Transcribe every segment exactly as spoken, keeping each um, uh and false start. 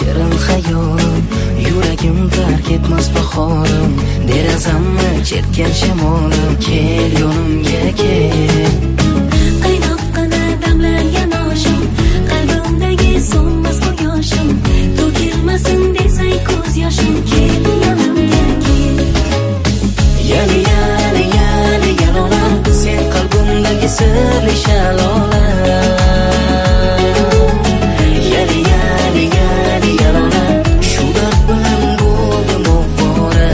shirin xayolim, yuragim tark etmas bahorim, derazamni chertgan shamolim, kel yonimga kel. Qaynoqqina damlangan oshim, qalbimdagi so'nmas quyoshim, to'kilmasin desang ko'z yoshim, kel yonimga kel. Yali yali yali yalola, sen qalbimdagi sirli shalola. Yali yali yali yalola, shu dard bilan bo'ldim ovora.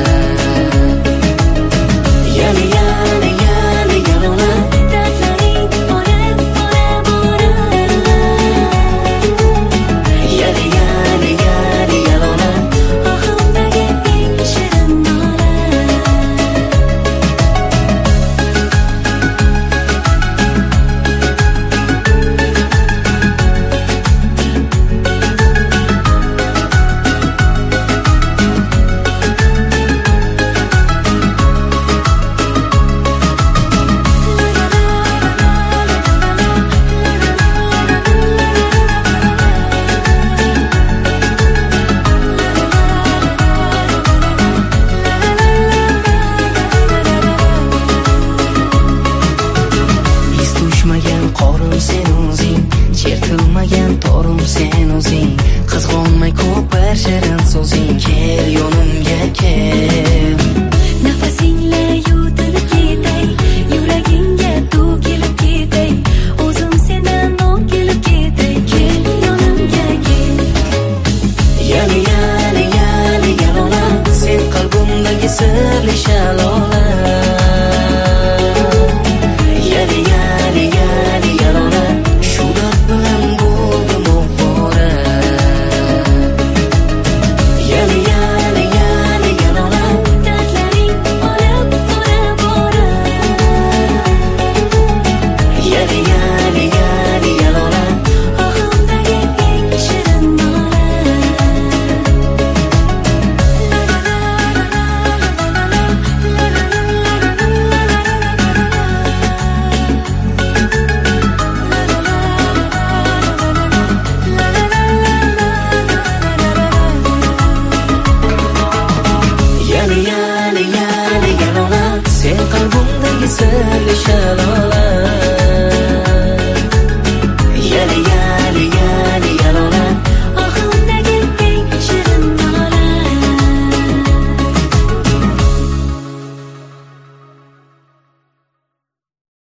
Yali yali yali yalola, Dardlaring bora bora bora. yali yali yali yalola. Ohimdagi eng shirin nola. Biz tushmagan qorim sen o'zing, chertilmagan torim sen o'zing, qizg'onmay ko'par shirin so'zing, kel yonimga kel. Nafasing